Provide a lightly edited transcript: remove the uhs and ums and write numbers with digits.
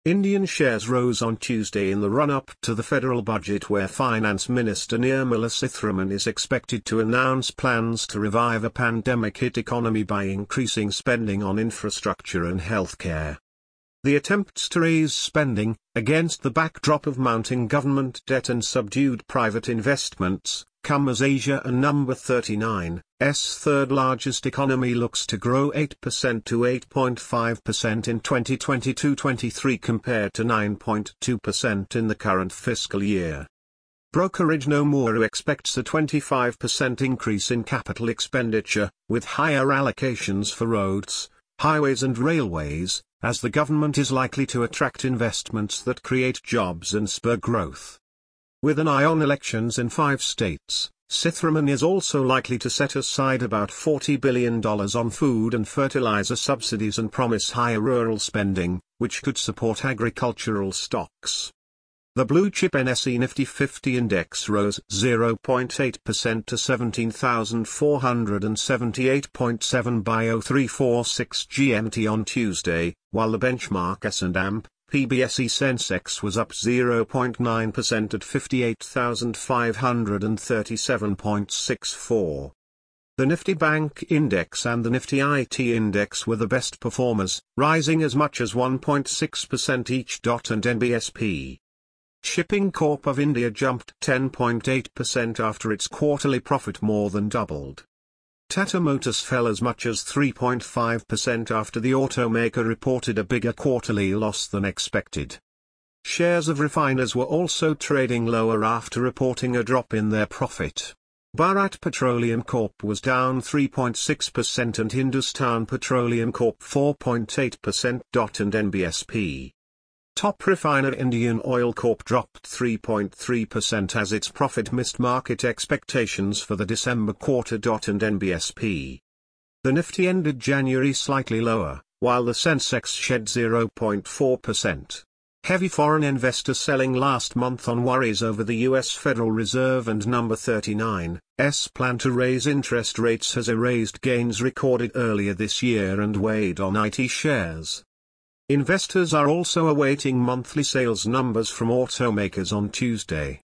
Indian shares rose on Tuesday in the run-up to the federal budget, where Finance Minister Nirmala Sitharaman is expected to announce plans to revive a pandemic-hit economy by increasing spending on infrastructure and healthcare. The attempts to raise spending, against the backdrop of mounting government debt and subdued private investments, come as Asia, a number 39's third-largest economy, looks to grow 8% to 8.5% in 2022-23 compared to 9.2% in the current fiscal year. Brokerage Nomura expects a 25% increase in capital expenditure, with higher allocations for roads, highways and railways, as the government is likely to attract investments that create jobs and spur growth. With an eye on elections in 5 states, Sitharaman is also likely to set aside about $40 billion on food and fertilizer subsidies and promise higher rural spending, which could support agricultural stocks. The blue-chip NSE Nifty 50 index rose 0.8% to 17,478.7 by 0346 GMT on Tuesday, while the benchmark S&P PBSE Sensex was up 0.9% at 58,537.64. The Nifty Bank Index and the Nifty IT Index were the best performers, rising as much as 1.6% each. And NBSP Shipping Corp of India jumped 10.8% after its quarterly profit more than doubled. Tata Motors fell as much as 3.5% after the automaker reported a bigger quarterly loss than expected. Shares of refiners were also trading lower after reporting a drop in their profit. Bharat Petroleum Corp was down 3.6% and Hindustan Petroleum Corp 4.8%. And NBSP top refiner Indian Oil Corp dropped 3.3% as its profit missed market expectations for the December quarter. And NBSP. The Nifty ended January slightly lower, while the Sensex shed 0.4%. Heavy foreign investor selling last month on worries over the U.S. Federal Reserve and number 39's plan to raise interest rates has erased gains recorded earlier this year and weighed on IT shares. Investors are also awaiting monthly sales numbers from automakers on Tuesday.